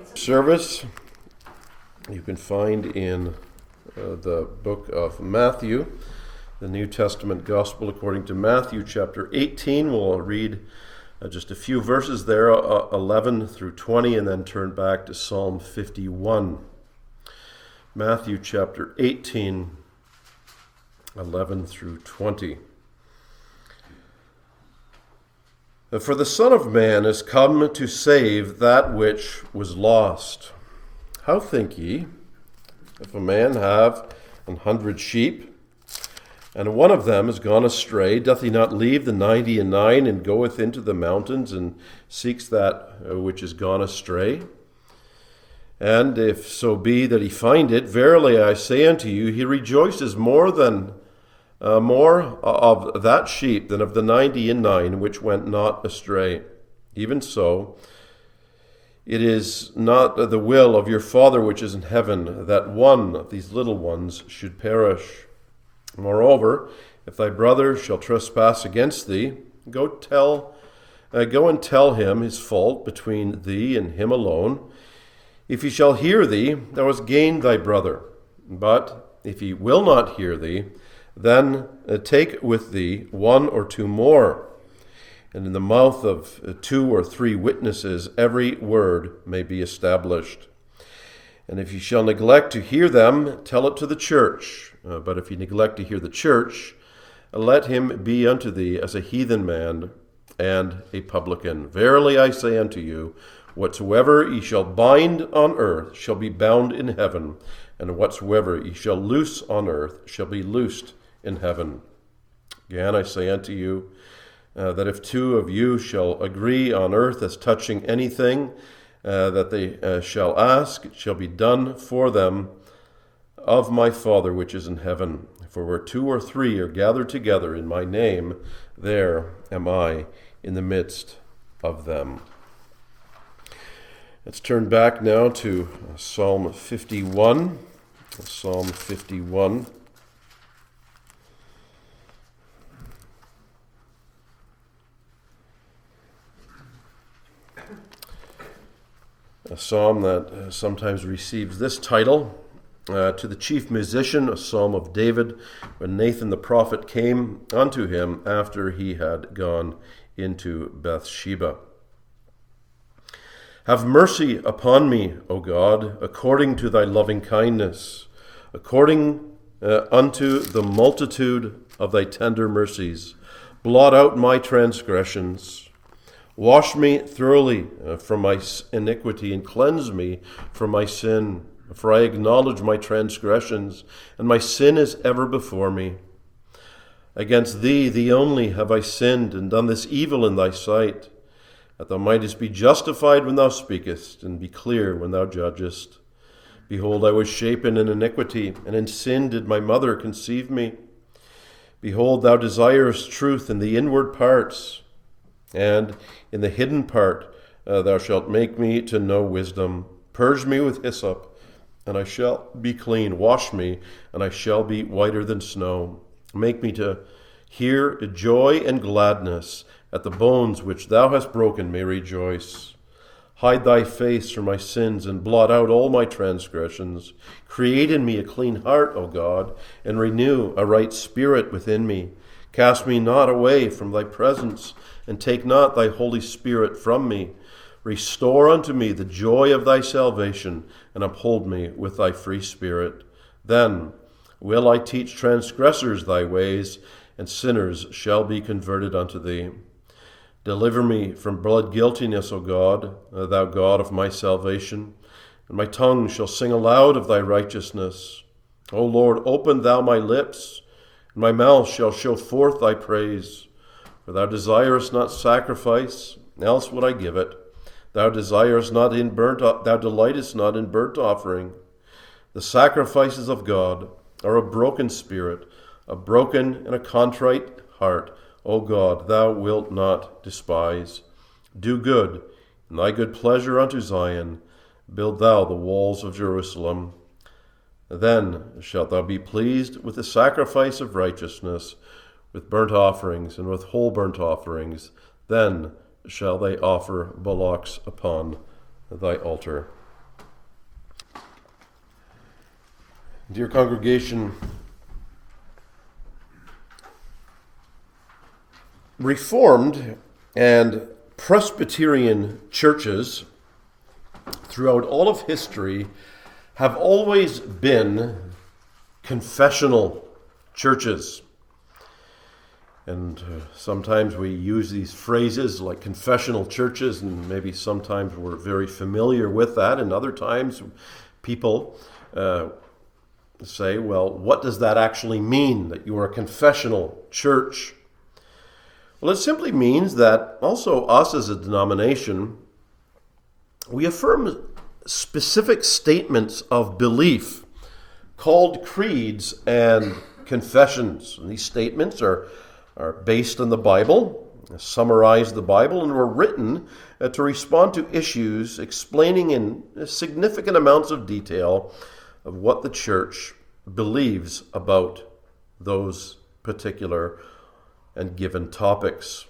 Service you can find in the book of Matthew, the New Testament Gospel according to Matthew chapter 18. We'll read just a few verses there, 11 through 20, and then turn back to Psalm 51. Matthew chapter 18, 11 through 20. For the Son of Man is come to save that which was lost. How think ye, if a man have 100 sheep, and one of them is gone astray, doth he not leave the 99 and goeth into the mountains and seeks that which is gone astray? And if so be that he find it, verily I say unto you, he rejoices more of that sheep than of the 99 which went not astray. Even so, it is not the will of your Father which is in heaven that one of these little ones should perish. Moreover, if thy brother shall trespass against thee, go and tell him his fault between thee and him alone. If he shall hear thee, thou hast gained thy brother. But if he will not hear thee, then take with thee one or two more, and in the mouth of 2 or 3 witnesses every word may be established. And if you shall neglect to hear them, tell it to the church. But if you neglect to hear the church, let him be unto thee as a heathen man and a publican. Verily I say unto you, whatsoever ye shall bind on earth shall be bound in heaven, and whatsoever ye shall loose on earth shall be loosed in heaven. Again, I say unto you, that if 2 of you shall agree on earth as touching anything that they shall ask, it shall be done for them of my Father which is in heaven. For where 2 or 3 are gathered together in my name, there am I in the midst of them. Let's turn back now to Psalm 51. Psalm 51. A psalm that sometimes receives this title, to the chief musician, a psalm of David, when Nathan the prophet came unto him after he had gone into Bathsheba. Have mercy upon me, O God, according to thy loving kindness, according unto the multitude of thy tender mercies. Blot out my transgressions. Wash me thoroughly from my iniquity and cleanse me from my sin. For I acknowledge my transgressions, and my sin is ever before me. Against thee, thee only, have I sinned and done this evil in thy sight, that thou mightest be justified when thou speakest, and be clear when thou judgest. Behold, I was shapen in iniquity, and in sin did my mother conceive me. Behold, thou desirest truth in the inward parts, and in the hidden part thou shalt make me to know wisdom. Purge me with hyssop, and I shall be clean. Wash me, and I shall be whiter than snow. Make me to hear joy and gladness. At the bones which thou hast broken may rejoice. Hide thy face from my sins, and blot out all my transgressions. Create in me a clean heart, O God, and renew a right spirit within me. Cast me not away from thy presence, and take not thy Holy Spirit from me. Restore unto me the joy of thy salvation, and uphold me with thy free spirit. Then will I teach transgressors thy ways, and sinners shall be converted unto thee. Deliver me from blood guiltiness, O God, thou God of my salvation, and my tongue shall sing aloud of thy righteousness. O Lord, open thou my lips, and my mouth shall show forth thy praise. For thou desirest not sacrifice, else would I give it. Thou delightest not in burnt offering. The sacrifices of God are a broken spirit, a broken and a contrite heart. O God, thou wilt not despise. Do good, in thy good pleasure unto Zion. Build thou the walls of Jerusalem. Then shalt thou be pleased with the sacrifice of righteousness, with burnt offerings and with whole burnt offerings. Then shall they offer bullocks upon thy altar. Dear congregation, Reformed and Presbyterian churches throughout all of history have always been confessional churches. And sometimes we use these phrases like confessional churches, and maybe sometimes we're very familiar with that, and other times people say, well, what does that actually mean, that you are a confessional church? Well, it simply means that also us as a denomination, we affirm specific statements of belief called creeds and confessions. And these statements are based on the Bible, summarize the Bible, and were written to respond to issues explaining in significant amounts of detail of what the church believes about those particular and given topics.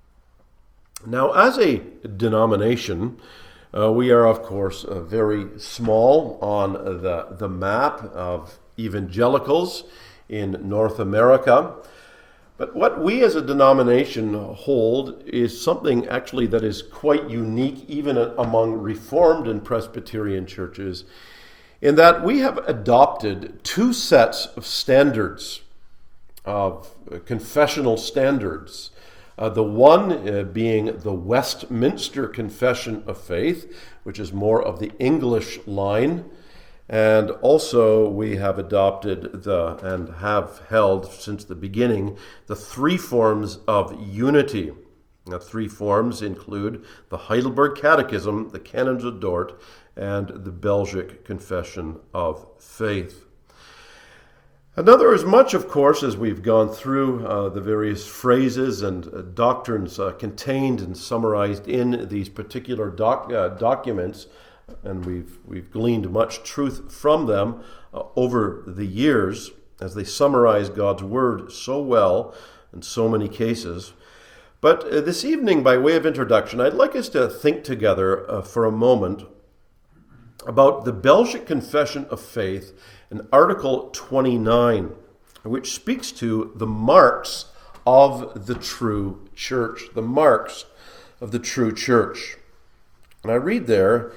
Now, as a denomination, we are, of course, very small on the map of evangelicals in North America. But what we as a denomination hold is something actually that is quite unique even among Reformed and Presbyterian churches, in that we have adopted two sets of standards, of confessional standards. The one being the Westminster Confession of Faith, which is more of the English line. And also we have adopted and have held since the beginning the three forms of unity. The three forms include the Heidelberg Catechism, the Canons of Dort, and the Belgic Confession of Faith. Another, as much, of course, as we've gone through the various phrases and doctrines contained and summarized in these particular documents, and we've gleaned much truth from them over the years as they summarize God's Word so well in so many cases. But this evening, by way of introduction, I'd like us to think together for a moment about the Belgic Confession of Faith in Article 29, which speaks to the marks of the true church, the marks of the true church. And I read there,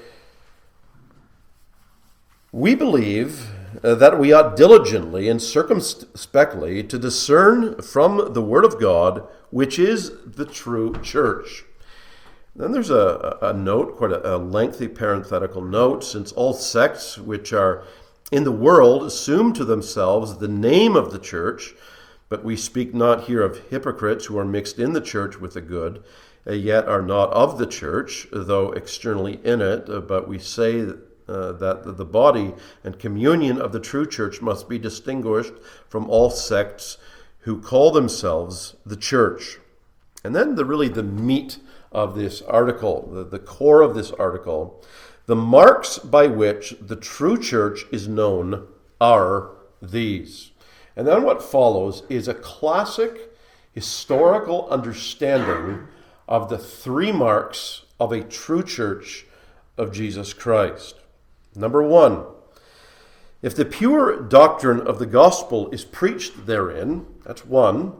"We believe that we ought diligently and circumspectly to discern from the Word of God which is the true church." Then there's a note, quite a lengthy parenthetical note, "Since all sects which are in the world assume to themselves the name of the church, but we speak not here of hypocrites who are mixed in the church with the good, yet are not of the church, though externally in it, but we say that the body and communion of the true church must be distinguished from all sects who call themselves the church." And then the meat of this article, the core of this article, "The marks by which the true church is known are these." And then what follows is a classic historical understanding of the three marks of a true church of Jesus Christ. Number one, if the pure doctrine of the gospel is preached therein, that's one.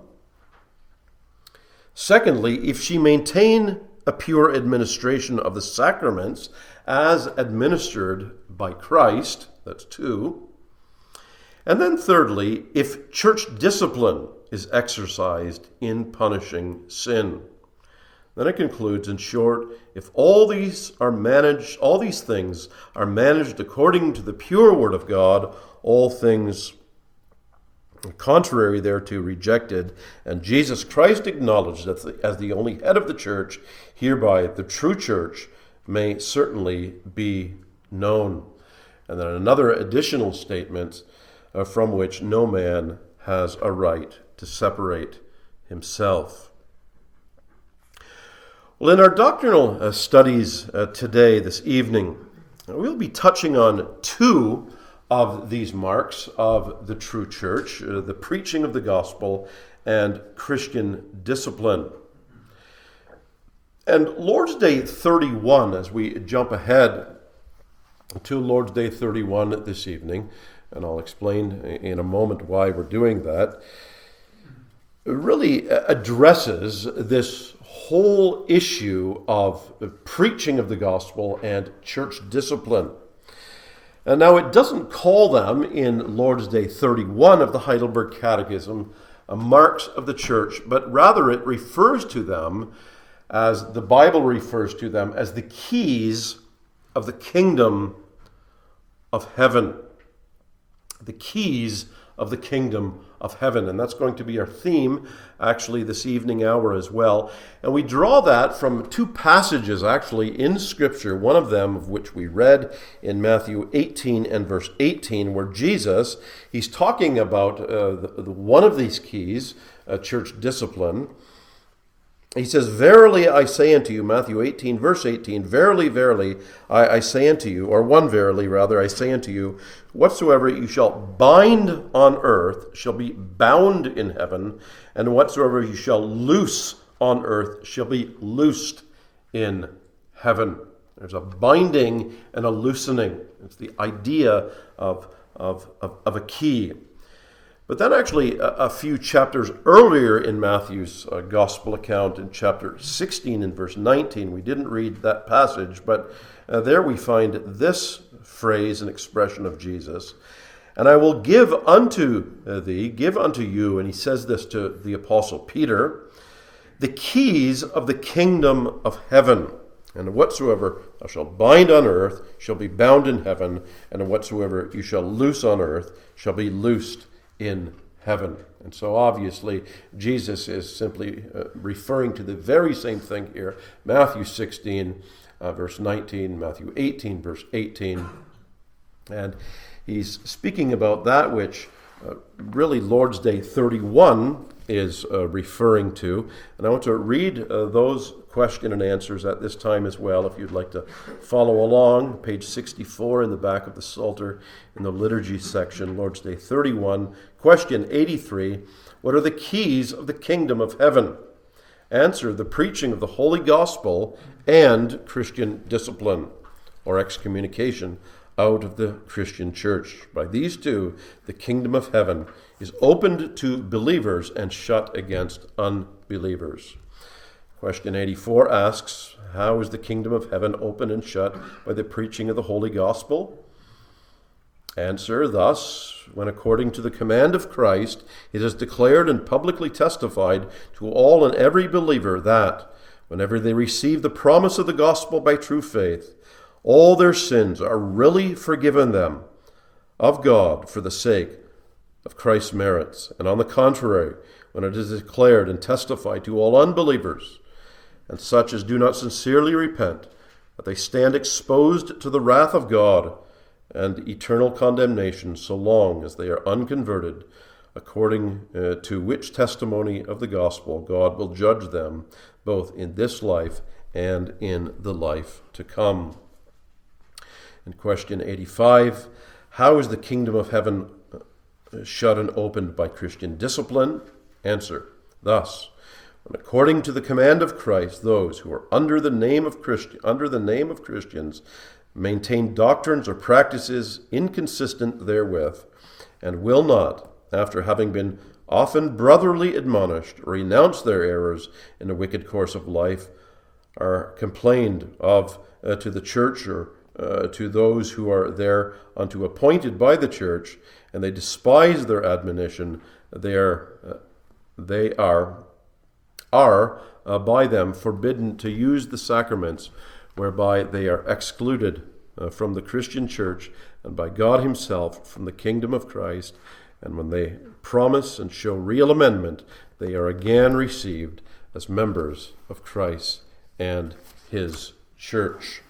Secondly, if she maintain a pure administration of the sacraments as administered by Christ, that's two. And then thirdly, if church discipline is exercised in punishing sin. Then it concludes, in short, if all these things are managed according to the pure word of God, all things contrary thereto rejected, and Jesus Christ acknowledged as the only head of the church, hereby the true church may certainly be known. And then another additional statement from which no man has a right to separate himself. Well, in our doctrinal studies today, this evening, we'll be touching on two of these marks of the true church, the preaching of the gospel and Christian discipline. And Lord's Day 31, as we jump ahead to Lord's Day 31 this evening, and I'll explain in a moment why we're doing that, really addresses this whole issue of preaching of the gospel and church discipline. And now it doesn't call them in Lord's Day 31 of the Heidelberg Catechism marks of the church, but rather it refers to them, as the Bible refers to them, as the keys of the kingdom of heaven. The keys of the kingdom of heaven. And that's going to be our theme, actually, this evening hour as well. And we draw that from two passages, actually, in Scripture, one of them of which we read in Matthew 18 and verse 18, where Jesus, he's talking about one of these keys, church discipline. He says, "Verily I say unto you," Matthew 18, verse 18, "Verily, verily, I say unto you," or one verily rather, "I say unto you, whatsoever you shall bind on earth shall be bound in heaven, and whatsoever you shall loose on earth shall be loosed in heaven." There's a binding and a loosening. It's the idea of a key. But then actually a few chapters earlier in Matthew's gospel account, in chapter 16 and verse 19, we didn't read that passage, but there we find this phrase and expression of Jesus. "And I will give unto thee," give unto you, and he says this to the apostle Peter, "the keys of the kingdom of heaven. And whatsoever thou shalt bind on earth shall be bound in heaven, and whatsoever you shall loose on earth shall be loosed in heaven." And so obviously Jesus is simply referring to the very same thing here. Matthew 16 verse 19, Matthew 18 verse 18. And he's speaking about that which really Lord's Day 31 is referring to. And I want to read those question and answers at this time as well, if you'd like to follow along. Page 64 in the back of the Psalter in the liturgy section, Lord's Day 31. Question 83, what are the keys of the kingdom of heaven? Answer, the preaching of the Holy Gospel and Christian discipline, or excommunication out of the Christian church. By these two, the kingdom of heaven is opened to believers and shut against unbelievers. Question 84 asks, how is the kingdom of heaven open and shut? By the preaching of the Holy Gospel. Answer, thus, when according to the command of Christ, it is declared and publicly testified to all and every believer that, whenever they receive the promise of the gospel by true faith, all their sins are really forgiven them of God for the sake of Christ's merits. And on the contrary, when it is declared and testified to all unbelievers, and such as do not sincerely repent, that they stand exposed to the wrath of God and eternal condemnation so long as they are unconverted, according to which testimony of the gospel God will judge them both in this life and in the life to come. In question 85, how is the kingdom of heaven shut and opened by Christian discipline? Answer, thus, when according to the command of Christ, those who are under the name of Christians maintain doctrines or practices inconsistent therewith, and will not, after having been often brotherly admonished, renounce their errors in a wicked course of life, are complained of to the church or to those who are thereunto appointed by the church, and they despise their admonition, they are by them forbidden to use the sacraments, whereby they are excluded from the Christian church and by God himself from the kingdom of Christ. And when they promise and show real amendment, they are again received as members of Christ and his church.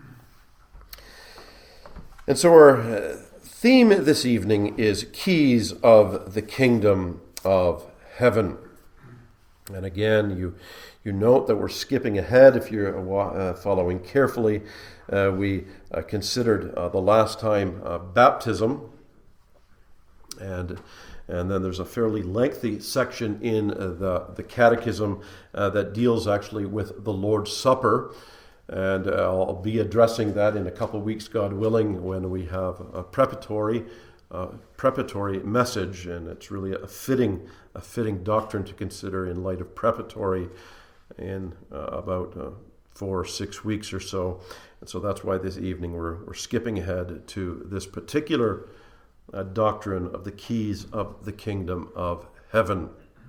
And so our theme this evening is keys of the kingdom of heaven. And again, you note that we're skipping ahead. If you're following carefully, we considered the last time baptism, and then there's a fairly lengthy section in the Catechism that deals actually with the Lord's Supper. And I'll be addressing that in a couple of weeks, God willing, when we have a preparatory preparatory message, and it's really a fitting doctrine to consider in light of preparatory in about 4 or 6 weeks or so. And so that's why this evening we're skipping ahead to this particular doctrine of the keys of the kingdom of heaven.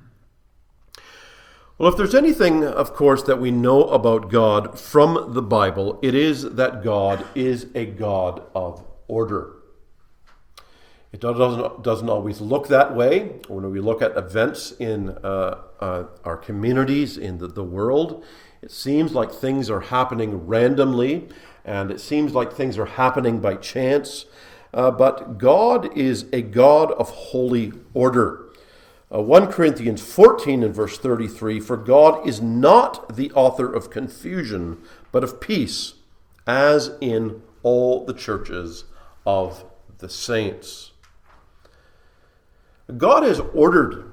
Well, if there's anything, of course, that we know about God from the Bible, it is that God is a God of order. It doesn't always look that way. When we look at events in our communities, in the world, it seems like things are happening randomly, and it seems like things are happening by chance. But God is a God of holy order. 1 Corinthians 14 and verse 33, "For God is not the author of confusion, but of peace, as in all the churches of the saints." God has ordered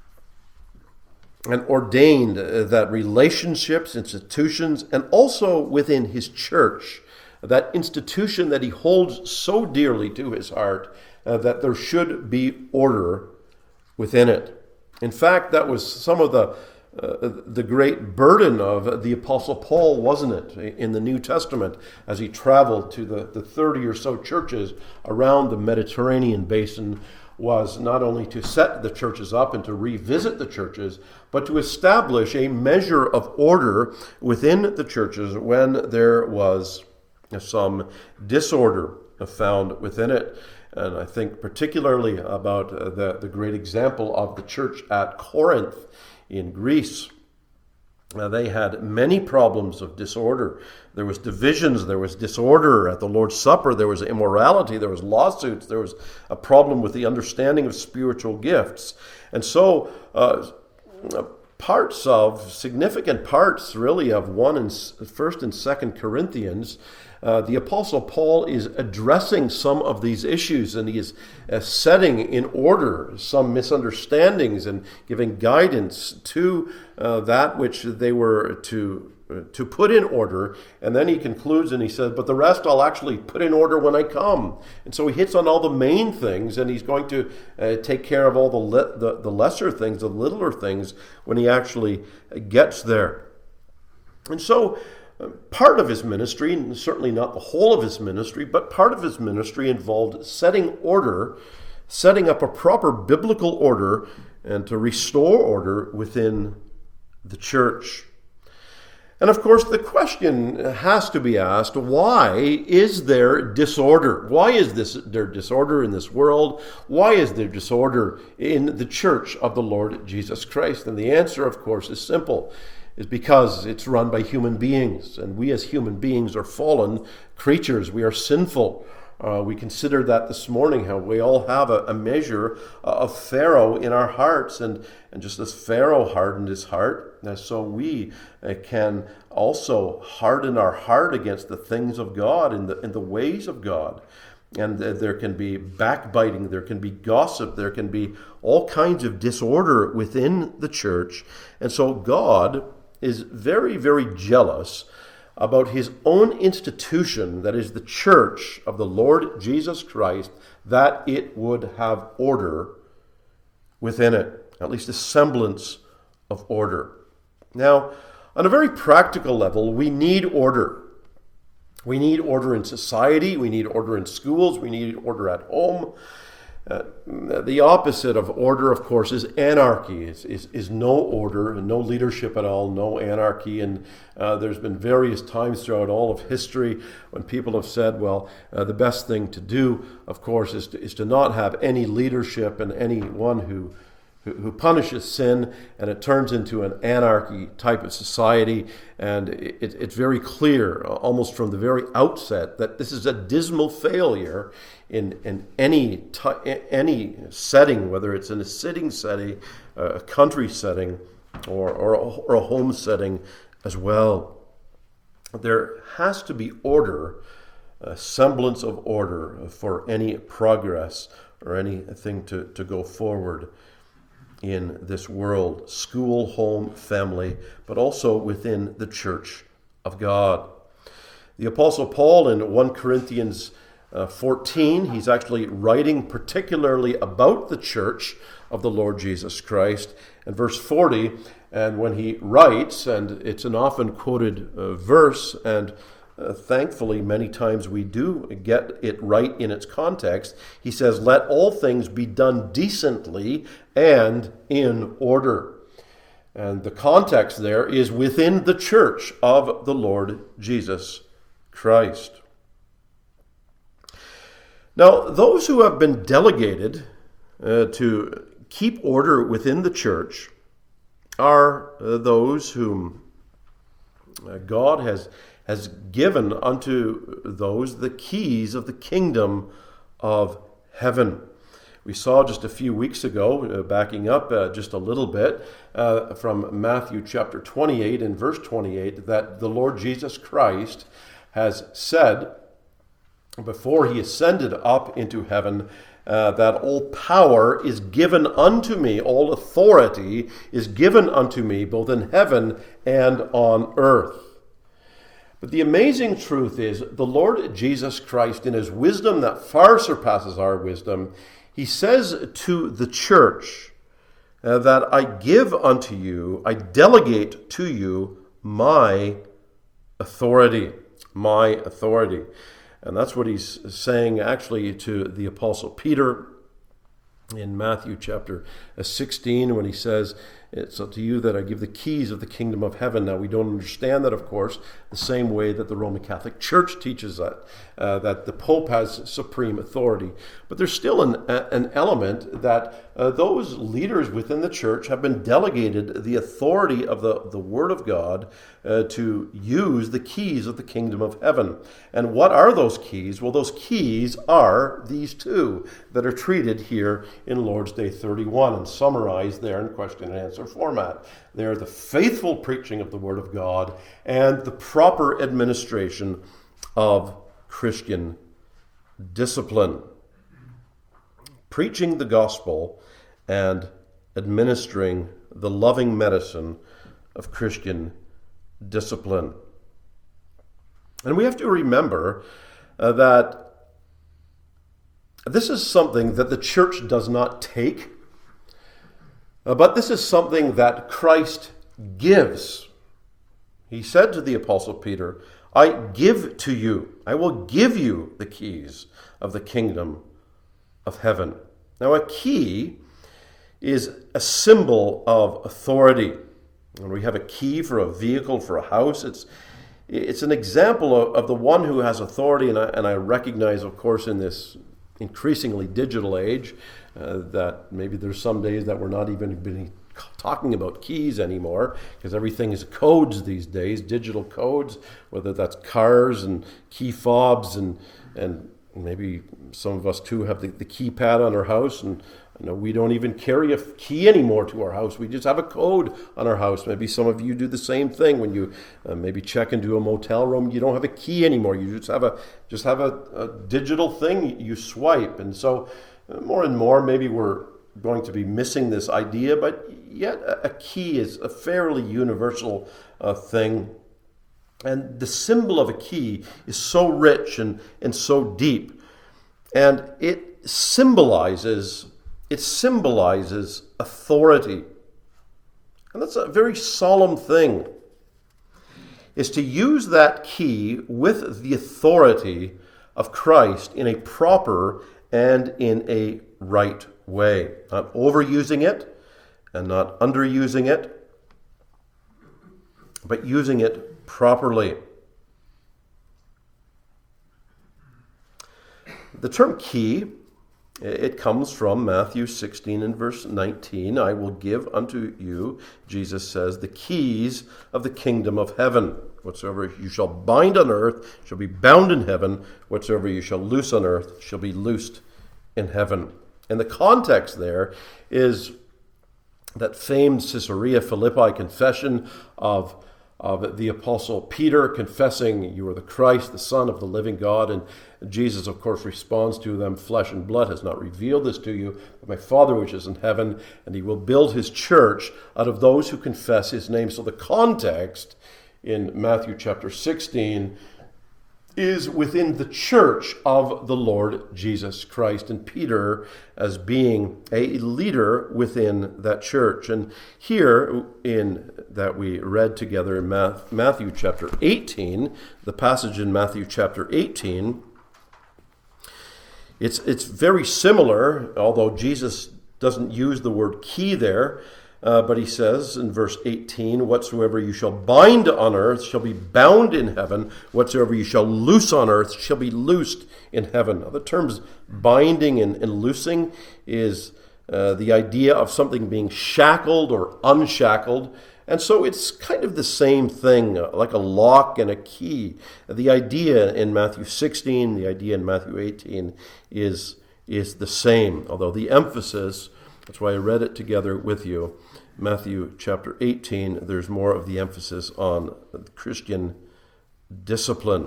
and ordained that relationships, institutions, and also within his church, that institution that he holds so dearly to his heart, that there should be order within it. In fact, that was some of the great burden of the Apostle Paul, wasn't it, in the New Testament, as he traveled to the 30 or so churches around the Mediterranean basin, was not only to set the churches up and to revisit the churches, but to establish a measure of order within the churches when there was some disorder found within it. And I think particularly about the great example of the church at Corinth in Greece. They had many problems of disorder. There was divisions, there was disorder at the Lord's Supper, there was immorality, there was lawsuits, there was a problem with the understanding of spiritual gifts. And so significant parts really of 1st and 2nd Corinthians, the Apostle Paul is addressing some of these issues, and he is setting in order some misunderstandings and giving guidance to that which they were to put in order. And then he concludes and he says, but the rest I'll actually put in order when I come. And so he hits on all the main things, and he's going to take care of all the lesser things, the littler things, when he actually gets there. And so part of his ministry, and certainly not the whole of his ministry, but part of his ministry involved setting up a proper biblical order, and to restore order within the church. And of course, the question has to be asked, why is there disorder? Why is there disorder in this world? Why is there disorder in the church of the Lord Jesus Christ? And the answer, of course, is simple. Is because it's run by human beings, and we as human beings are fallen creatures. We are sinful. We considered that this morning, how we all have a measure of Pharaoh in our hearts, and just as Pharaoh hardened his heart, so we can also harden our heart against the things of God and the ways of God. And there can be backbiting, there can be gossip, there can be all kinds of disorder within the church. And so God is very, very jealous about his own institution, that is the church of the Lord Jesus Christ, that it would have order within it, at least a semblance of order. Now, on a very practical level, we need order. We need order in society, we need order in schools, we need order at home. The opposite of order, of course, is anarchy, is no order, no leadership at all, no anarchy. And there's been various times throughout all of history when people have said, well, the best thing to do, of course, is to not have any leadership and anyone who punishes sin, and it turns into an anarchy type of society. And it's very clear, almost from the very outset, that this is a dismal failure in any setting, whether it's in a sitting setting, a country setting, or a home setting as well. There has to be order, a semblance of order, for any progress or anything to go forward in this world, school, home, family, but also within the church of God. The Apostle Paul in 1 Corinthians 14, he's actually writing particularly about the church of the Lord Jesus Christ. And verse 40, and when he writes, and it's an often quoted verse, and thankfully many times we do get it right in its context, he says, "Let all things be done decently and in order." And the context there is within the church of the Lord Jesus Christ. Now, those who have been delegated to keep order within the church are those whom God has given unto those the keys of the kingdom of heaven. We saw just a few weeks ago, backing up just a little bit, from Matthew chapter 28 and verse 28, that the Lord Jesus Christ has said, before he ascended up into heaven, that all power is given unto me, all authority is given unto me, both in heaven and on earth. But the amazing truth is, the Lord Jesus Christ, in his wisdom that far surpasses our wisdom, he says to the church that I give unto you, I delegate to you my authority. My authority. And that's what he's saying actually to the Apostle Peter in Matthew chapter 16 when he says, "It's up to you that I give the keys of the kingdom of heaven." Now, we don't understand that, of course, the same way that the Roman Catholic Church teaches that the Pope has supreme authority. But there's still an element that those leaders within the church have been delegated the authority of the Word of God to use the keys of the kingdom of heaven. And what are those keys? Well, those keys are these two that are treated here in Lord's Day 31 and summarized there in question and answer format. They're the faithful preaching of the Word of God and the proper administration of Christian discipline. Preaching the gospel and administering the loving medicine of Christian discipline. And we have to remember that this is something that the church does not take, but this is something that Christ gives. He said to the Apostle Peter, I give to you, I will give you the keys of the kingdom of heaven. Now, a key is a symbol of authority. When we have a key for a vehicle, for a house, it's an example of the one who has authority. And I recognize, of course, in this increasingly digital age, that maybe there's some days that we're not even talking about keys anymore, because everything is codes these days, digital codes, whether that's cars and key fobs and maybe some of us too have the keypad on our house, and we don't even carry a key anymore to our house. We just have a code on our house. Maybe some of you do the same thing when you maybe check into a motel room. You don't have a key anymore. You just have a digital thing you swipe. And so more and more, maybe we're going to be missing this idea, but yet a key is a fairly universal thing. And the symbol of a key is so rich and so deep. And it symbolizes authority. And that's a very solemn thing, is to use that key with the authority of Christ in a proper and in a right way. Not overusing it and not underusing it, but using it properly. The term key, it comes from Matthew 16 and verse 19. I will give unto you, Jesus says, the keys of the kingdom of heaven. Whatsoever you shall bind on earth shall be bound in heaven. Whatsoever you shall loose on earth shall be loosed in heaven. And the context there is that famed Caesarea Philippi confession of the Apostle Peter confessing, you are the Christ, the Son of the living God. And Jesus, of course, responds to them, flesh and blood has not revealed this to you, but my Father which is in heaven, and he will build his church out of those who confess his name. So the context in Matthew chapter 16 is within the church of the Lord Jesus Christ, and Peter as being a leader within that church. And here in that we read together in Matthew chapter 18, the passage in Matthew chapter 18, it's very similar, although Jesus doesn't use the word key there. But he says in verse 18, whatsoever you shall bind on earth shall be bound in heaven. Whatsoever you shall loose on earth shall be loosed in heaven. Now, the terms binding and loosing is the idea of something being shackled or unshackled. And so it's kind of the same thing, like a lock and a key. The idea in Matthew 16, the idea in Matthew 18 is the same, although the emphasis, that's why I read it together with you, Matthew chapter 18, there's more of the emphasis on Christian discipline.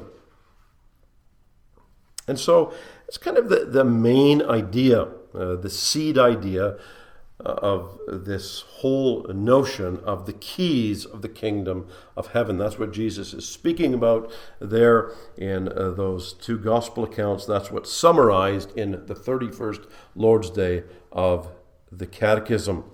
And so it's kind of the main idea, the seed idea of this whole notion of the keys of the kingdom of heaven. That's what Jesus is speaking about there in those two gospel accounts. That's what's summarized in the 31st Lord's Day of the Catechism.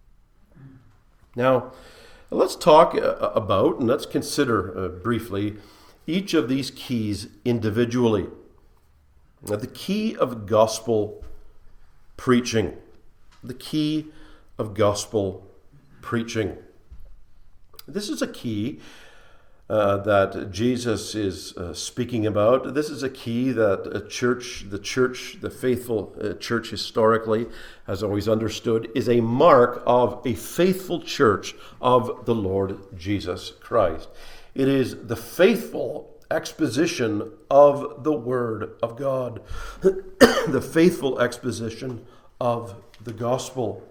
Now, let's talk about and let's consider briefly each of these keys individually. Now, the key of gospel preaching. The key of gospel preaching. This is a key that Jesus is speaking about. This is a key that the faithful church historically has always understood is a mark of a faithful church of the Lord Jesus Christ. It is the faithful exposition of the Word of God, the faithful exposition of the gospel.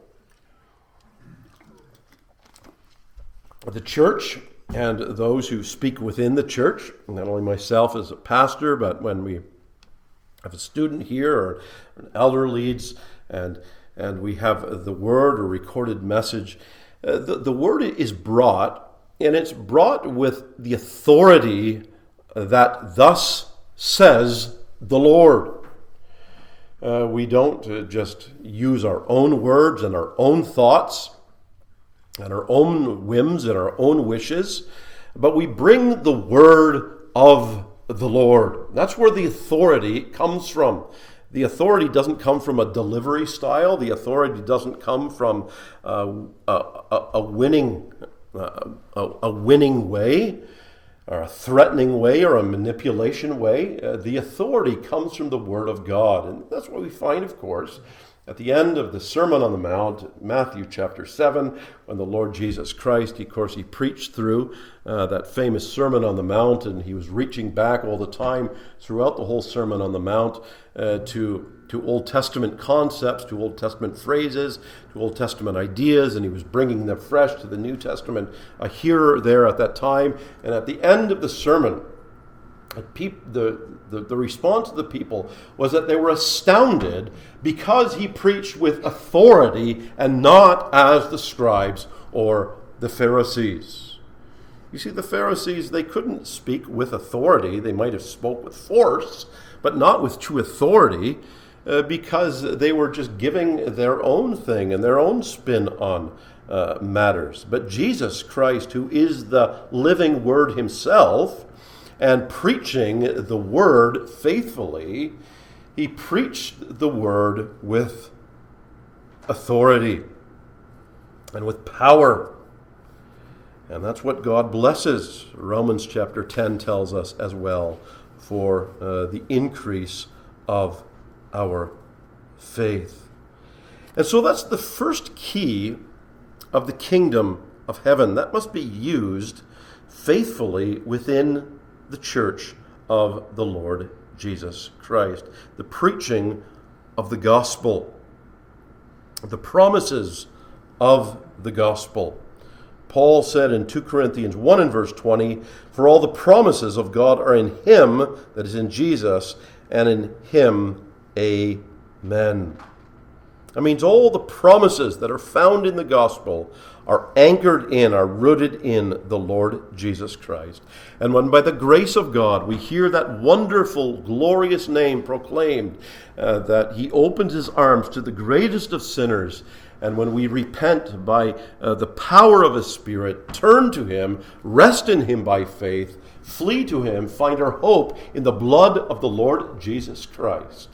The church and those who speak within the church, not only myself as a pastor, but when we have a student here or an elder leads and we have the word or recorded message, the word is brought, and it's brought with the authority that thus says the Lord. We don't just use our own words and our own thoughts and our own whims and our own wishes, but we bring the word of the Lord. That's where the authority comes from. The authority doesn't come from a delivery style. The authority doesn't come from a winning way, or a threatening way, or a manipulation way. The authority comes from the Word of God. And that's what we find, of course, at the end of the Sermon on the Mount, Matthew chapter 7, when the Lord Jesus Christ, he preached through that famous Sermon on the Mount, and he was reaching back all the time throughout the whole Sermon on the Mount to Old Testament concepts, to Old Testament phrases, to Old Testament ideas, and he was bringing them fresh to the New Testament, a hearer there at that time. And at the end of the sermon, the response of the people was that they were astounded because he preached with authority and not as the scribes or the Pharisees. You see, the Pharisees, they couldn't speak with authority. They might have spoke with force, but not with true authority, because they were just giving their own thing and their own spin on matters. But Jesus Christ, who is the living Word himself, and preaching the word faithfully, he preached the word with authority and with power. And that's what God blesses. Romans chapter 10 tells us as well, for the increase of our faith. And so that's the first key of the kingdom of heaven. That must be used faithfully within the church of the Lord Jesus Christ. The preaching of the gospel. The promises of the gospel. Paul said in 2 Corinthians 1 and verse 20, "For all the promises of God are in him," that is in Jesus, "and in him, amen." That means all the promises that are found in the gospel are anchored in, are rooted in the Lord Jesus Christ. And when by the grace of God we hear that wonderful, glorious name proclaimed, that he opens his arms to the greatest of sinners, and when we repent by the power of his Spirit, turn to him, rest in him by faith, flee to him, find our hope in the blood of the Lord Jesus Christ.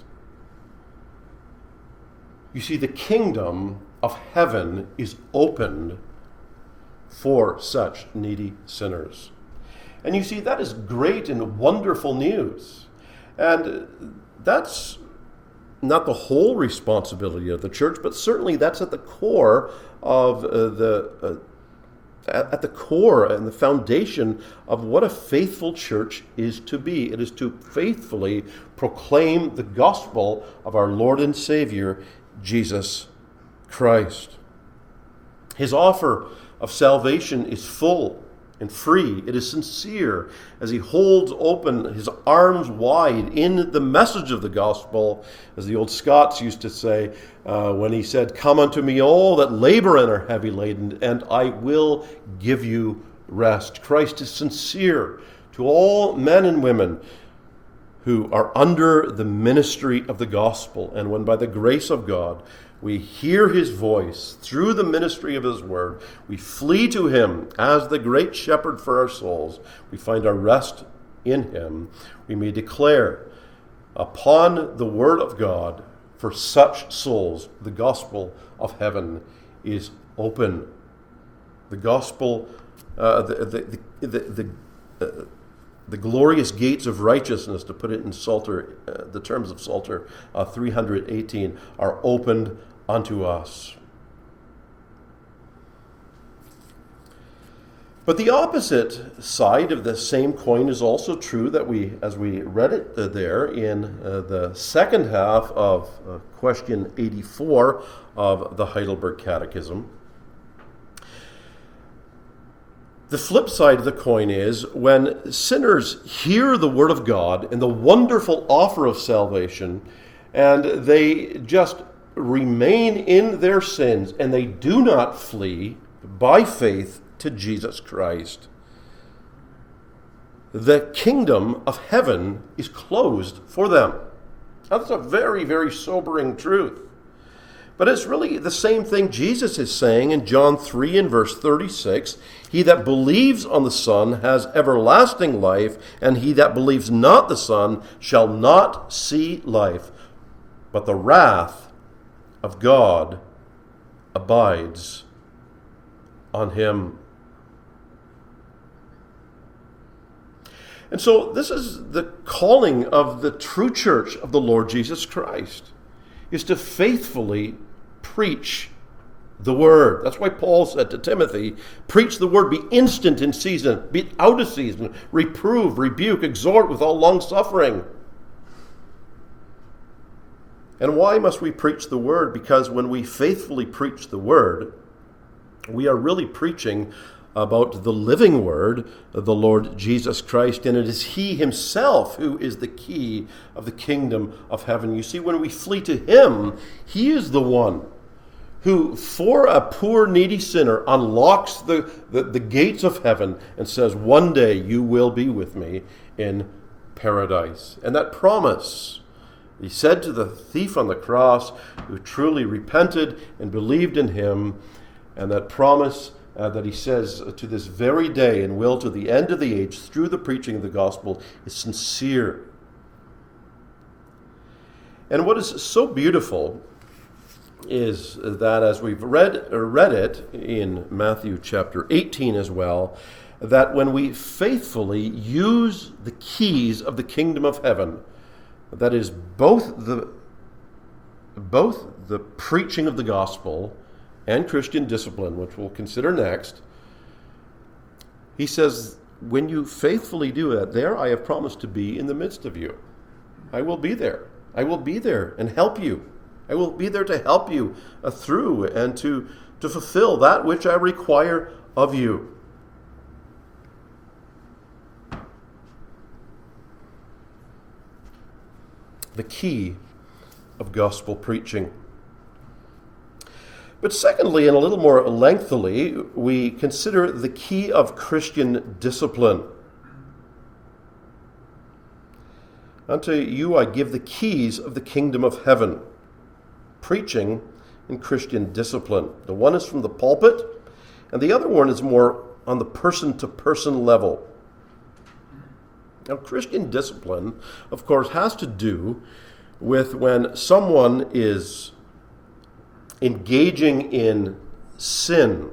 You see, the kingdom of heaven is opened for such needy sinners. And you see, that is great and wonderful news. And that's not the whole responsibility of the church, but certainly that's at the core of at the core and the foundation of what a faithful church is to be. It is to faithfully proclaim the gospel of our Lord and Savior, Jesus Christ. His offer of salvation is full and free. It is sincere as he holds open his arms wide in the message of the gospel, as the old Scots used to say when he said, "Come unto me all that labor and are heavy laden, and I will give you rest." Christ is sincere to all men and women who are under the ministry of the gospel. And when by the grace of God we hear his voice through the ministry of his word, we flee to him as the great shepherd for our souls, we find our rest in him, we may declare upon the word of God for such souls, the gospel of heaven is open. The gospel, the glorious gates of righteousness, to put it in Psalter, the terms of Psalter 318, are opened unto us. But the opposite side of the same coin is also true, that as we read it there in the second half of question 84 of the Heidelberg Catechism. The flip side of the coin is when sinners hear the word of God and the wonderful offer of salvation, and they just remain in their sins and they do not flee by faith to Jesus Christ, the kingdom of heaven is closed for them. Now, that's a very, very sobering truth. But it's really the same thing Jesus is saying in John 3 and verse 36. He that believes on the Son has everlasting life, and he that believes not the Son shall not see life, but the wrath of God abides on him. And so this is the calling of the true church of the Lord Jesus Christ, is to faithfully preach the word. That's why Paul said to Timothy, preach the word, be instant in season, be out of season, reprove, rebuke, exhort with all long suffering. And why must we preach the word? Because when we faithfully preach the word, we are really preaching about the living word of the Lord Jesus Christ, and it is he himself who is the key of the kingdom of heaven. You see, when we flee to him, he is the one who, for a poor, needy sinner, unlocks the gates of heaven and says, one day you will be with me in paradise. And that promise, he said to the thief on the cross who truly repented and believed in him, and that promise that he says to this very day and will to the end of the age through the preaching of the gospel is sincere. And what is so beautiful is that as we've read it in Matthew chapter 18 as well, that when we faithfully use the keys of the kingdom of heaven, that is both the preaching of the gospel and Christian discipline, which we'll consider next, he says, when you faithfully do that, there I have promised to be in the midst of you. I will be there. I will be there and help you. I will be there to help you through and to fulfill that which I require of you. The key of gospel preaching. But secondly, and a little more lengthily, we consider the key of Christian discipline. Unto you I give the keys of the kingdom of heaven. Preaching in Christian discipline. The one is from the pulpit, and the other one is more on the person-to-person level. Now, Christian discipline, of course, has to do with when someone is engaging in sin.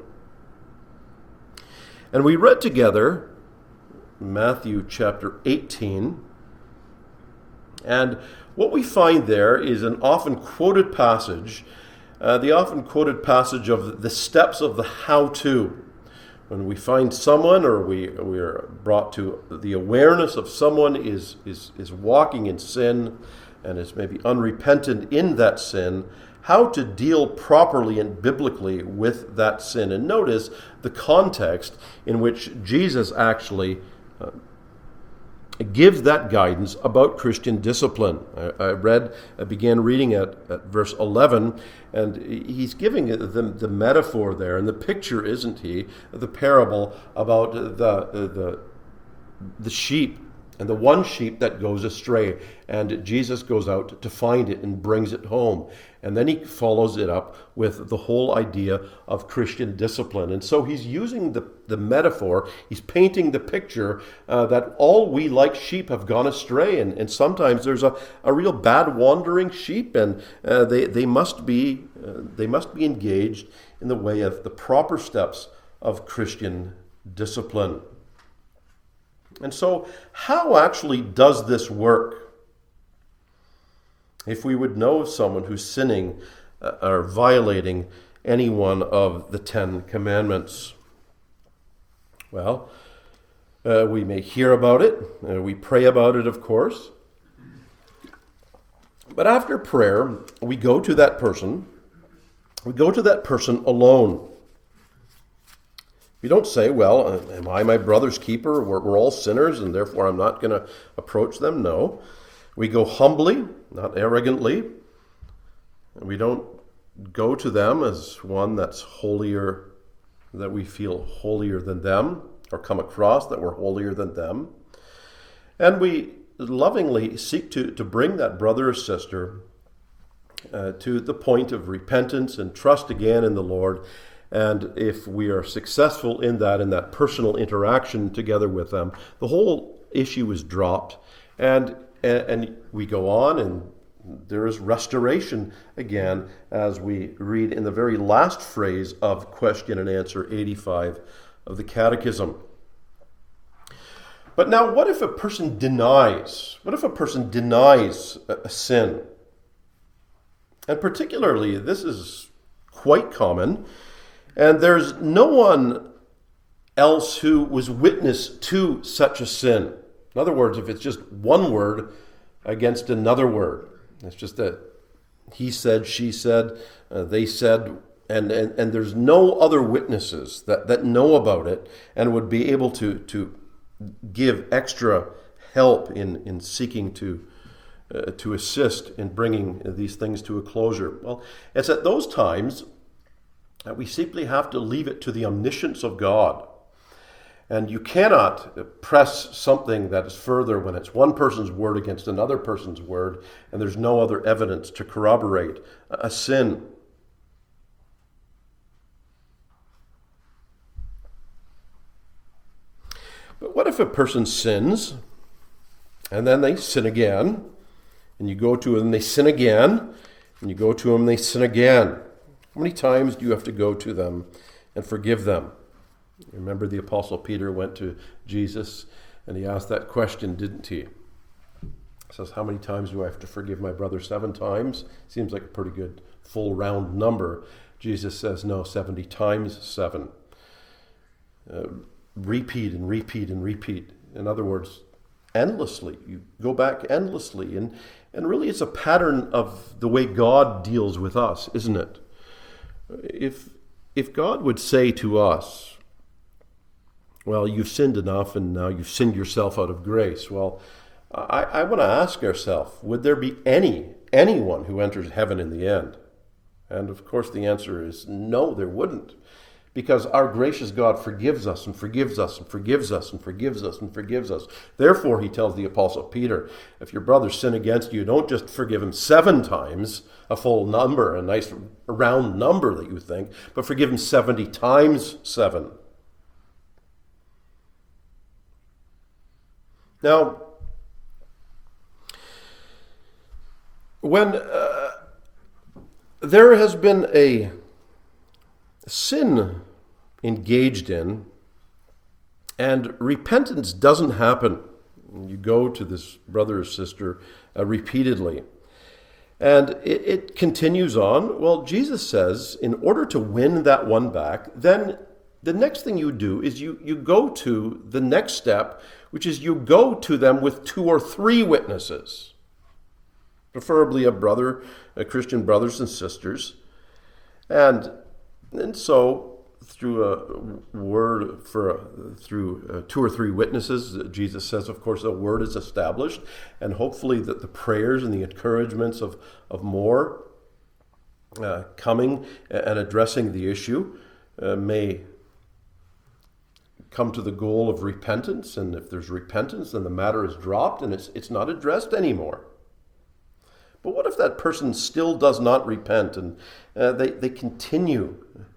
And we read together Matthew chapter 18, and what we find there is an often quoted passage, the often quoted passage of the steps of the how-to. When we find someone, or we are brought to the awareness of someone is walking in sin and is maybe unrepentant in that sin, how to deal properly and biblically with that sin. And notice the context in which Jesus actually gives that guidance about Christian discipline. I began reading at verse 11, and he's giving the metaphor there, and the picture, isn't he, the parable about the sheep, and the one sheep that goes astray, and Jesus goes out to find it and brings it home. And then he follows it up with the whole idea of Christian discipline. And so he's using the metaphor, he's painting the picture that all we like sheep have gone astray, and sometimes there's a real bad wandering sheep, and they must be engaged in the way of the proper steps of Christian discipline. And so, how actually does this work? If we would know someone who's sinning or violating any one of the 10 commandments, well, we may hear about it, we pray about it, of course. But after prayer, we go to that person. We go to that person alone. We don't say, well, am I my brother's keeper? We're all sinners, and therefore I'm not going to approach them. No. We go humbly, not arrogantly. We don't go to them as one that's holier, that we feel holier than them, or come across that we're holier than them. And we lovingly seek to bring that brother or sister to the point of repentance and trust again in the Lord. And if we are successful in that personal interaction together with them, the whole issue is dropped. And we go on, and there is restoration again, as we read in the very last phrase of question and answer 85 of the Catechism. But now, what if a person denies? What if a person denies a sin? And particularly, this is quite common, and there's no one else who was witness to such a sin. In other words, if it's just one word against another word, it's just that he said, she said, they said, and there's no other witnesses that know about it and would be able to give extra help in seeking to assist in bringing these things to a closure. Well, it's at those times that we simply have to leave it to the omniscience of God. And you cannot press something that is further when it's one person's word against another person's word, and there's no other evidence to corroborate a sin. But what if a person sins, and then they sin again, and you go to them, they sin again, and you go to them, they sin again? How many times do you have to go to them and forgive them? Remember, the Apostle Peter went to Jesus and he asked that question, didn't he? He says, how many times do I have to forgive my brother? 7 times? Seems like a pretty good full round number. Jesus says, no, 70 times 7. Repeat and repeat and repeat. In other words, endlessly. You go back endlessly. And really it's a pattern of the way God deals with us, isn't it? If God would say to us, well, you've sinned enough and now you've sinned yourself out of grace. Well, I want to ask ourselves, would there be anyone who enters heaven in the end? And of course the answer is no, there wouldn't. Because our gracious God forgives us and forgives us and forgives us and forgives us and forgives us. Therefore, he tells the Apostle Peter, if your brother sin against you, don't just forgive him 7 times, a full number, a nice round number that you think, but forgive him 70 times 7. Now, when there has been a sin engaged in, and repentance doesn't happen. You go to this brother or sister repeatedly, and it continues on. Well, Jesus says, in order to win that one back, then the next thing you do is you go to the next step, which is you go to them with 2 or 3 witnesses, preferably a Christian brothers and sisters, and so through through 2 or 3 witnesses, Jesus says, of course, a word is established, and hopefully that the prayers and the encouragements of more coming and addressing the issue may come to the goal of repentance. And if there's repentance, then the matter is dropped and it's not addressed anymore. But what if that person still does not repent and they continue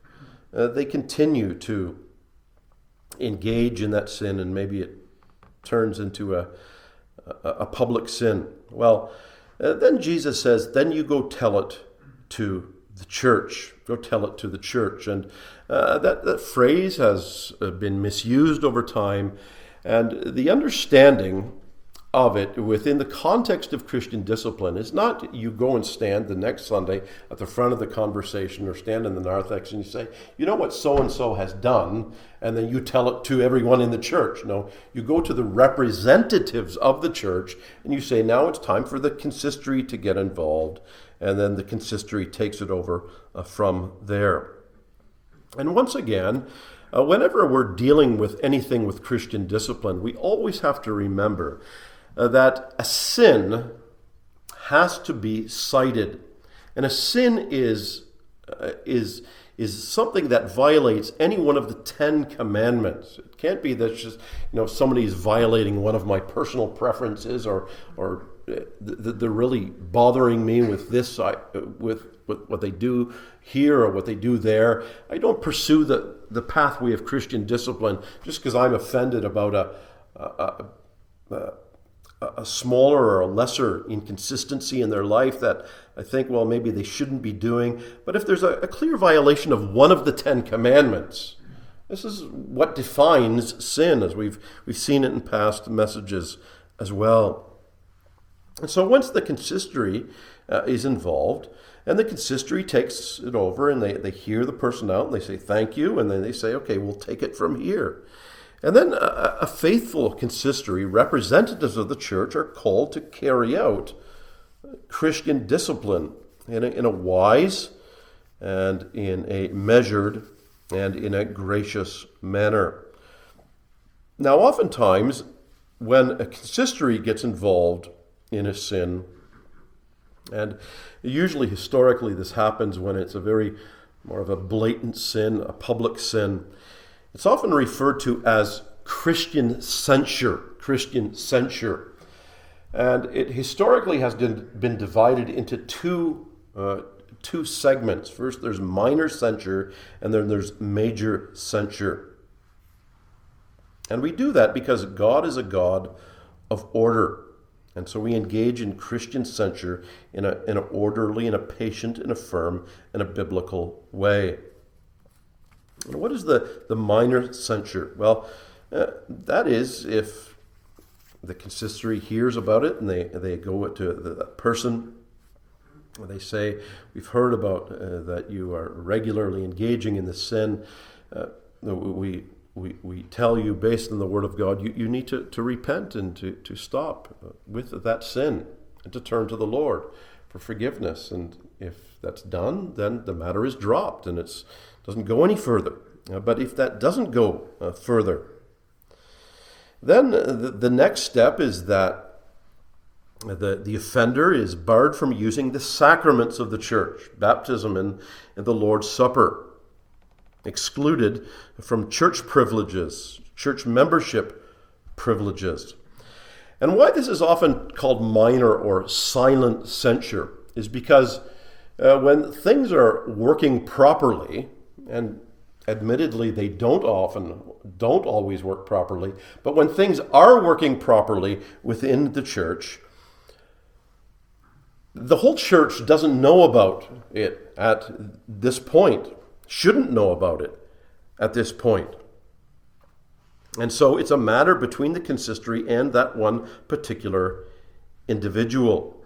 to engage in that sin, and maybe it turns into a public sin? Well, then Jesus says, then you go tell it to the church. Go tell it to the church. And that phrase has been misused over time, and the understanding of it within the context of Christian discipline is not you go and stand the next Sunday at the front of the conversation or stand in the narthex and you say, you know what so-and-so has done, and then you tell it to everyone in the church. No, you go to the representatives of the church and you say, now it's time for the consistory to get involved, and then the consistory takes it over from there. And once again, whenever we're dealing with anything with Christian discipline, we always have to remember that a sin has to be cited, and a sin is something that violates any one of the 10 commandments. It can't be that just somebody's violating one of my personal preferences, or they're really bothering me with this, with what they do here or what they do there. I don't pursue the pathway of Christian discipline just because I'm offended about a smaller or a lesser inconsistency in their life that I think, well, maybe they shouldn't be doing. But if there's a clear violation of one of the 10 commandments, this is what defines sin, as we've seen it in past messages as well. And so once the consistory is involved, and the consistory takes it over, and they hear the person out, and they say thank you, and then they say, okay, we'll take it from here. And then a faithful consistory, representatives of the church, are called to carry out Christian discipline in a wise and in a measured and in a gracious manner. Now, oftentimes, when a consistory gets involved in a sin, and usually historically this happens when it's more of a blatant sin, a public sin, it's often referred to as Christian censure. And it historically has been divided into two segments. First, there's minor censure, and then there's major censure. And we do that because God is a God of order. And so we engage in Christian censure in an orderly, in a patient, in a firm, in a biblical way. And what is the minor censure? Well, that is if the consistory hears about it and they go to the person, they say, we've heard about that you are regularly engaging in this sin. We tell you, based on the Word of God, you need to repent and to stop with that sin and to turn to the Lord for forgiveness. And if that's done, then the matter is dropped and it doesn't go any further. But if that doesn't go further, then the next step is that The offender is barred from using the sacraments of the church, baptism and the Lord's Supper, excluded from church privileges, church membership privileges. And why this is often called minor or silent censure is because when things are working properly, and admittedly they don't always work properly, but when things are working properly within the church, the whole church doesn't know about it at this point, shouldn't know about it at this point. And so it's a matter between the consistory and that one particular individual.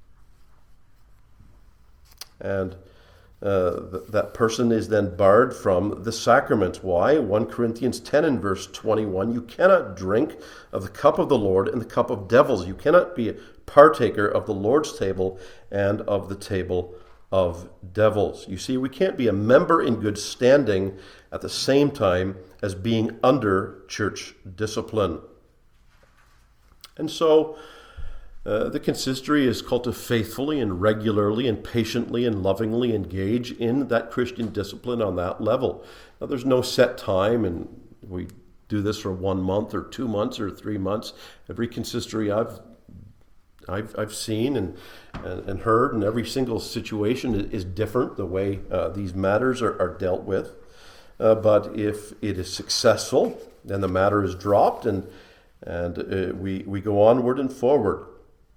And that person is then barred from the sacraments. Why? 1 Corinthians 10 and verse 21, you cannot drink of the cup of the Lord and the cup of devils. You cannot be a partaker of the Lord's table and of the table of devils. You see, we can't be a member in good standing at the same time as being under church discipline. And so the consistory is called to faithfully and regularly and patiently and lovingly engage in that Christian discipline on that level. Now, there's no set time, and we do this for 1 month or 2 months or 3 months. Every consistory I've seen and heard, and every single situation is different, the way these matters are dealt with. But if it is successful, then the matter is dropped, and we go onward and forward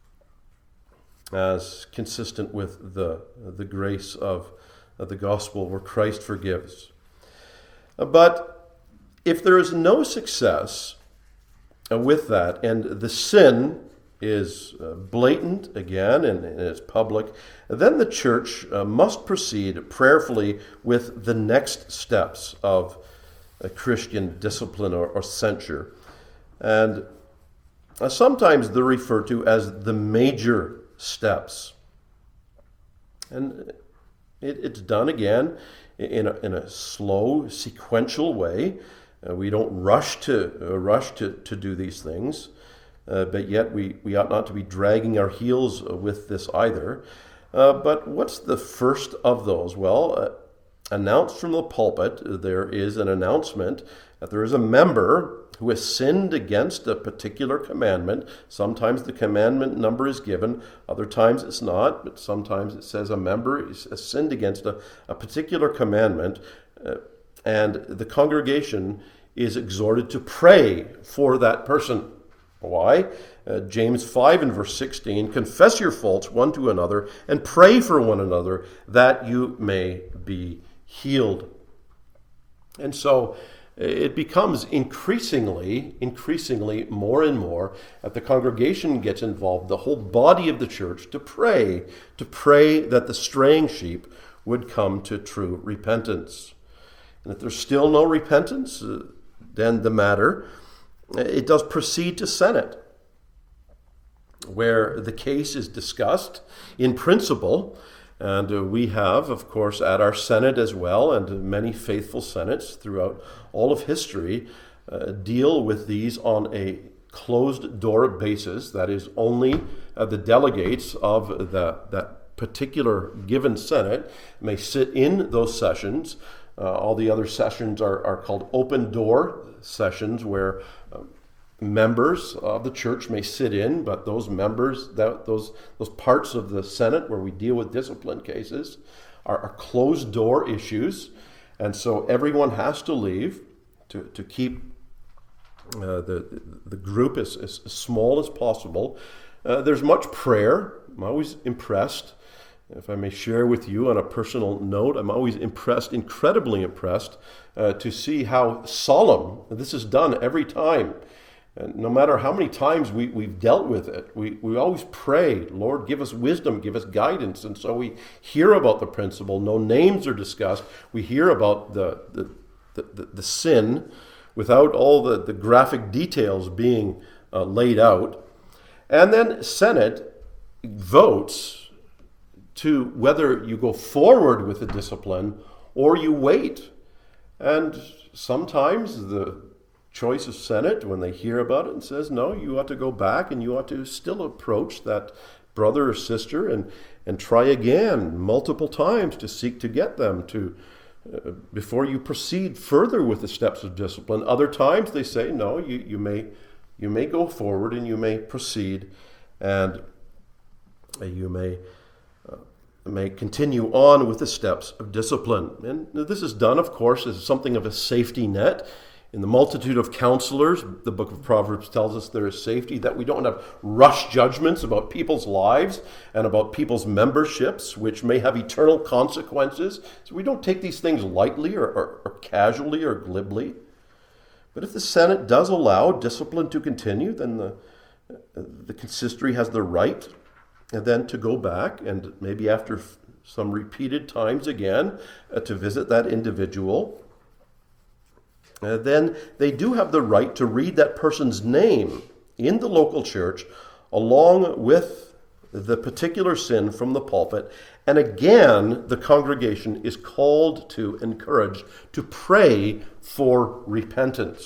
as consistent with the grace of the gospel where Christ forgives. But if there is no success with that, and the sin is blatant again and it's public, then the church must proceed prayerfully with the next steps of a Christian discipline or censure. And sometimes they're referred to as the major steps. And it's done again in a slow, sequential way. We don't rush to do these things, but yet we ought not to be dragging our heels with this either. But what's the first of those? Well, announced from the pulpit, there is an announcement that there is a member who has sinned against a particular commandment. Sometimes the commandment number is given, other times it's not, but sometimes it says a member has sinned against a particular commandment, and the congregation is exhorted to pray for that person. Why? James 5 and verse 16, confess your faults one to another and pray for one another that you may be healed. And so it becomes increasingly more and more that the congregation gets involved, the whole body of the church, to pray that the straying sheep would come to true repentance. And if there's still no repentance, then the matter, it does proceed to Senate, where the case is discussed in principle. And we have, of course, at our Senate as well, and many faithful Senates throughout all of history, deal with these on a closed-door basis. That is, only the delegates of that particular given Senate may sit in those sessions. All the other sessions are called open-door sessions, where members of the church may sit in, but those members, those parts of the Senate where we deal with discipline cases are closed door issues, and so everyone has to leave to keep the group as small as possible. There's much prayer. I'm always impressed. If I may share with you on a personal note, I'm always incredibly impressed, to see how solemn this is done every time. And no matter how many times we've dealt with it, we always pray, Lord, give us wisdom, give us guidance. And so we hear about the principle. No names are discussed. We hear about the sin without all the graphic details being laid out. And then Senate votes to whether you go forward with the discipline or you wait. And sometimes the choice of Senate, when they hear about it, and says, no, you ought to go back and you ought to still approach that brother or sister and try again multiple times to seek to get them to, before you proceed further with the steps of discipline. Other times they say, no, you may go forward and you may proceed, and you may continue on with the steps of discipline. And this is done, of course, as something of a safety net. In the multitude of counselors, the book of Proverbs tells us there is safety, that we don't have rush judgments about people's lives and about people's memberships, which may have eternal consequences. So we don't take these things lightly or casually or glibly. But if the Senate does allow discipline to continue, then the consistory has the right and then to go back and maybe after some repeated times again to visit that individual. Then they do have the right to read that person's name in the local church along with the particular sin from the pulpit. And again, the congregation is called to, encouraged to pray for repentance,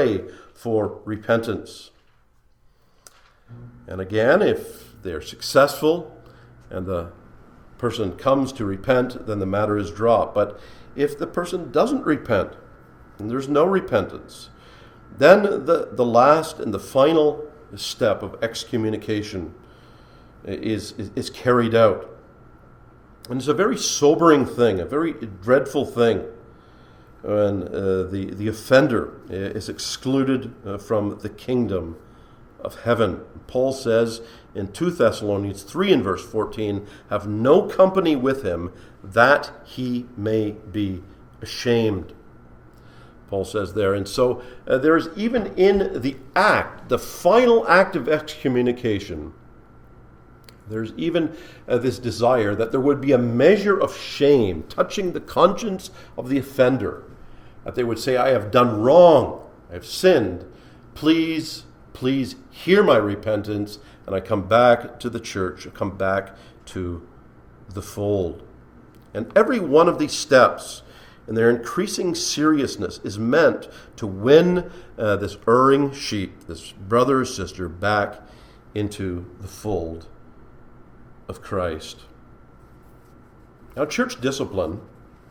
And again, if they're successful and the person comes to repent, then the matter is dropped. But if the person doesn't repent, and there's no repentance, then the last and the final step of excommunication is carried out. And it's a very sobering thing, a very dreadful thing, when the offender is excluded from the kingdom of heaven. Paul says in 2 Thessalonians 3 and verse 14, have no company with him, that he may be ashamed. Paul says there. And so there is even in the final act of excommunication, there's even this desire that there would be a measure of shame touching the conscience of the offender. That they would say, I have done wrong, I have sinned. Please hear my repentance, and I come back to the church, I come back to the fold. And every one of these steps, and their increasing seriousness, is meant to win this erring sheep, this brother or sister, back into the fold of Christ. Now, church discipline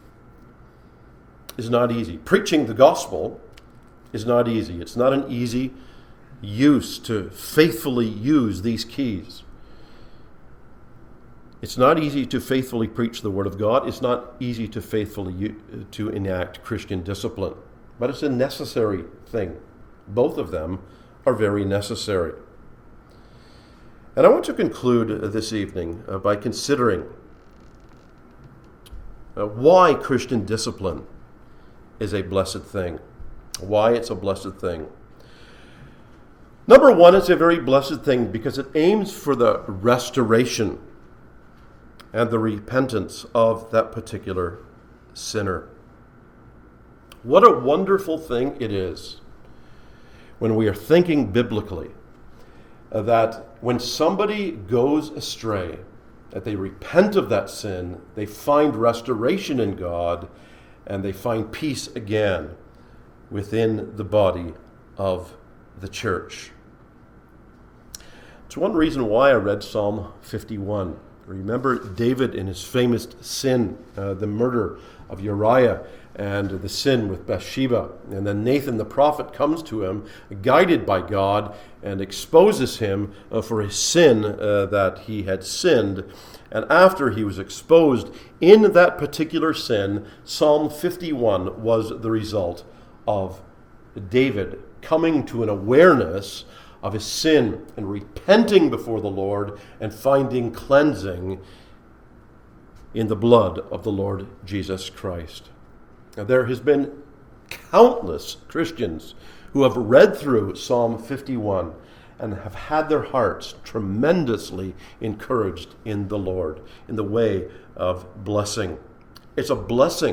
is not easy. Preaching the gospel is not easy. It's not an easy use to faithfully use these keys. It's not easy to faithfully preach the Word of God. It's not easy to faithfully to enact Christian discipline. But it's a necessary thing. Both of them are very necessary. And I want to conclude this evening by considering why Christian discipline is a blessed thing. Why it's a blessed thing. Number one, it's a very blessed thing because it aims for the restoration and the repentance of that particular sinner. What a wonderful thing it is when we are thinking biblically that when somebody goes astray, that they repent of that sin, they find restoration in God, and they find peace again within the body of the church. It's one reason why I read Psalm 51. Remember David in his famous sin, the murder of Uriah and the sin with Bathsheba. And then Nathan the prophet comes to him, guided by God, and exposes him for his sin that he had sinned. And after he was exposed in that particular sin, Psalm 51 was the result of David coming to an awareness of his sin and repenting before the Lord and finding cleansing in the blood of the Lord Jesus Christ. Now, there has been countless Christians who have read through Psalm 51 and have had their hearts tremendously encouraged in the Lord, in the way of blessing. It's a blessing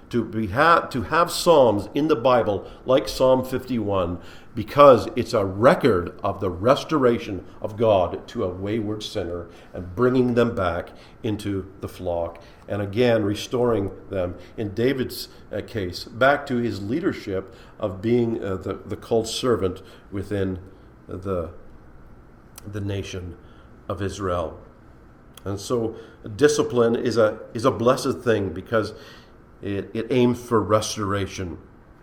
to have psalms in the Bible like Psalm 51, because it's a record of the restoration of God to a wayward sinner and bringing them back into the flock, and again restoring them, in David's case, back to his leadership of being the called servant within the nation of Israel. And so discipline is a blessed thing, because it aims for restoration.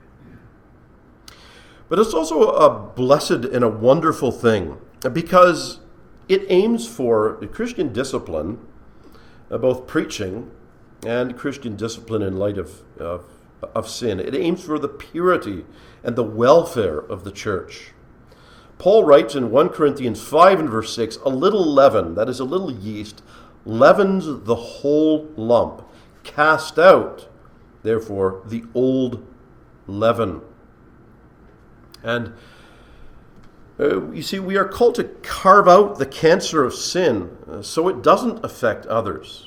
But it's also a blessed and a wonderful thing, because it aims for Christian discipline, both preaching and Christian discipline in light of sin. It aims for the purity and the welfare of the church. Paul writes in 1 Corinthians 5 and verse 6, "A little leaven," that is a little yeast, "leavens the whole lump. Cast out, therefore, the old leaven." And you see, we are called to carve out the cancer of sin so it doesn't affect others.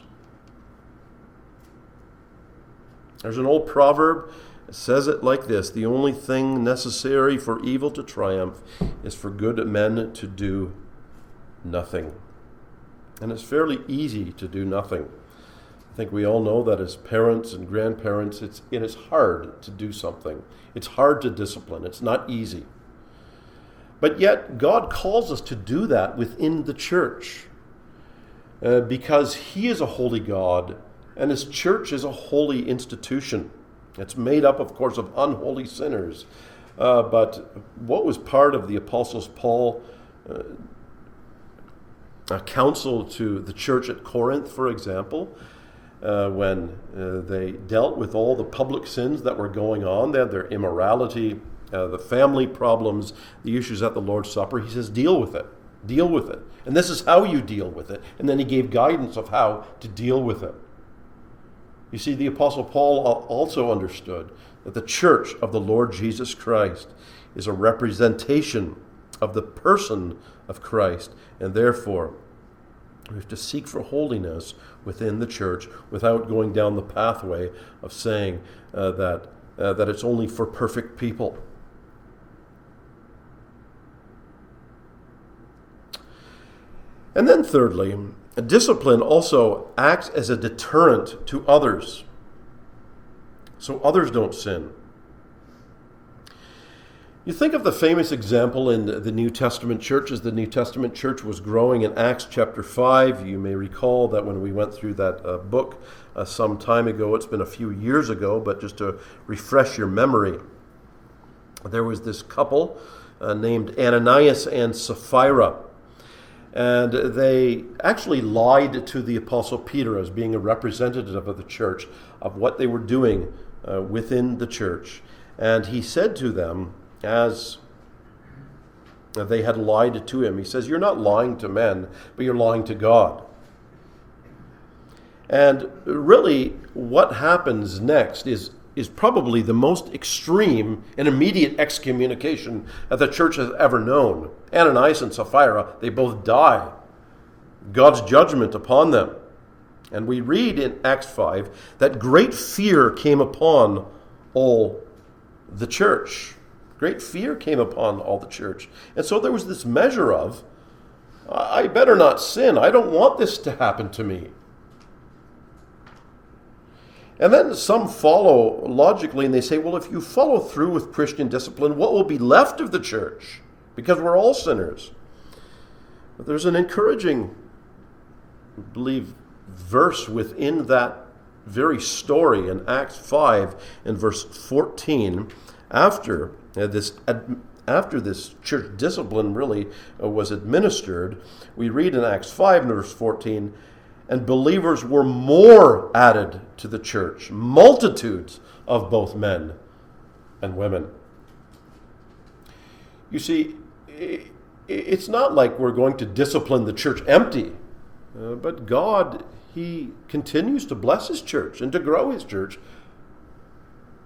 There's an old proverb that says it like this: "The only thing necessary for evil to triumph is for good men to do nothing." And it's fairly easy to do nothing. I think we all know that as parents and grandparents, it is hard to do something. It's hard to discipline. It's not easy. But yet, God calls us to do that within the church, because He is a holy God, and His church is a holy institution. It's made up, of course, of unholy sinners. But what was part of the Apostle Paul's counsel to the church at Corinth, for example, when they dealt with all the public sins that were going on, they had their immorality, the family problems, the issues at the Lord's Supper. He says, deal with it. Deal with it. And this is how you deal with it. And then he gave guidance of how to deal with it. You see, the Apostle Paul also understood that the church of the Lord Jesus Christ is a representation of the person of Christ, and therefore we have to seek for holiness within the church without going down the pathway of saying that it's only for perfect people. And then thirdly, discipline also acts as a deterrent to others, so others don't sin. You think of the famous example in the New Testament church as the New Testament church was growing in Acts chapter 5. You may recall that when we went through that book some time ago, it's been a few years ago, but just to refresh your memory, there was this couple named Ananias and Sapphira. And they actually lied to the Apostle Peter as being a representative of the church, of what they were doing within the church. And he said to them, as they had lied to him, he says, "You're not lying to men, but you're lying to God." And really, what happens next is probably the most extreme and immediate excommunication that the church has ever known. Ananias and Sapphira, they both die. God's judgment upon them. And we read in Acts 5 that great fear came upon all the church. Great fear came upon all the church. And so there was this measure of, I better not sin. I don't want this to happen to me. And then some follow logically and they say, well, if you follow through with Christian discipline, what will be left of the church? Because we're all sinners. But there's an encouraging, I believe, verse within that very story in Acts 5 and verse 14. After this church discipline really was administered, we read in Acts 5 and verse 14, "And believers were more added to the church, multitudes of both men and women." You see, it's not like we're going to discipline the church empty, but God, He continues to bless His church and to grow His church,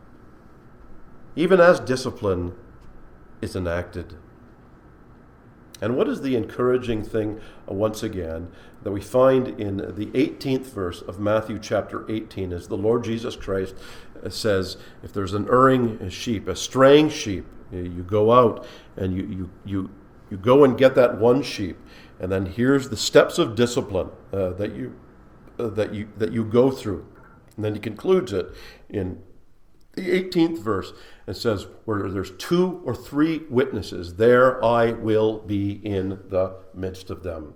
even as discipline is enacted. And what is the encouraging thing, once again, that we find in the 18th verse of Matthew chapter 18, as the Lord Jesus Christ says, if there's an erring sheep, a straying sheep, you go out and you go and get that one sheep, and then here's the steps of discipline that you go through. And then he concludes it in the 18th verse and says, where there's 2 or 3 witnesses, there I will be in the midst of them.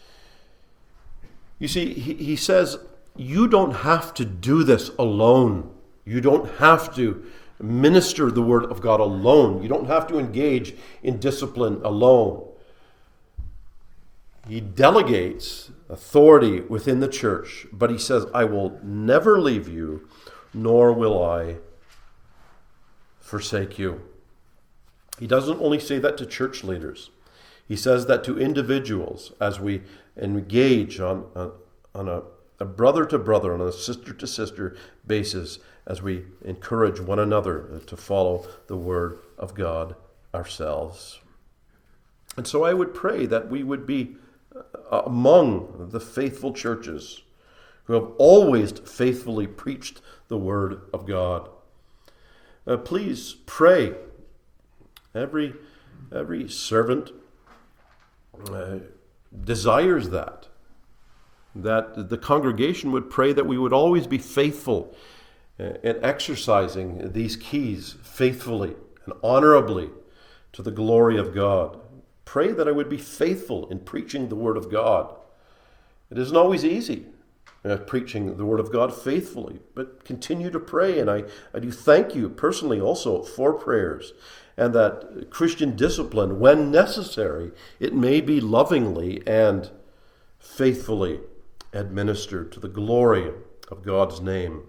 You see, he says, you don't have to do this alone. You don't have to minister the word of God alone. You don't have to engage in discipline alone. He delegates authority within the church, but he says, I will never leave you, nor will I forsake you. He doesn't only say that to church leaders. He says that to individuals as we engage on a brother-to-brother, on a sister-to-sister basis, as we encourage one another to follow the word of God ourselves. And so I would pray that we would be among the faithful churches who have always faithfully preached the word of God. Please pray. Every servant desires that the congregation would pray that we would always be faithful in exercising these keys faithfully and honorably to the glory of God. Pray that I would be faithful in preaching the word of God. It isn't always easy preaching the word of God faithfully, but continue to pray. And I do thank you personally also for prayers, and that Christian discipline, when necessary, it may be lovingly and faithfully administered to the glory of God's name.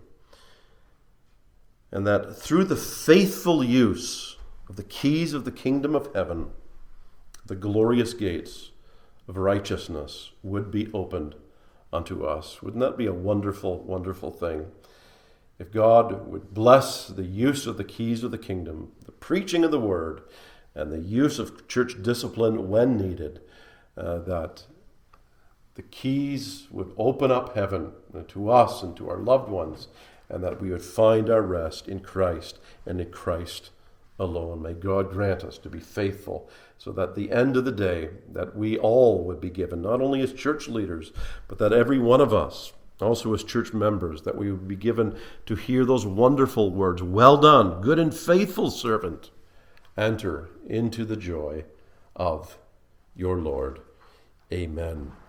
And that through the faithful use of the keys of the kingdom of heaven, the glorious gates of righteousness would be opened unto us. Wouldn't that be a wonderful, wonderful thing? If God would bless the use of the keys of the kingdom, the preaching of the word, and the use of church discipline when needed, that the keys would open up heaven to us and to our loved ones, and that we would find our rest in Christ and in Christ alone. May God grant us to be faithful, so that at the end of the day, that we all would be given, not only as church leaders, but that every one of us, also as church members, that we would be given to hear those wonderful words, well done, good and faithful servant, enter into the joy of your Lord. Amen.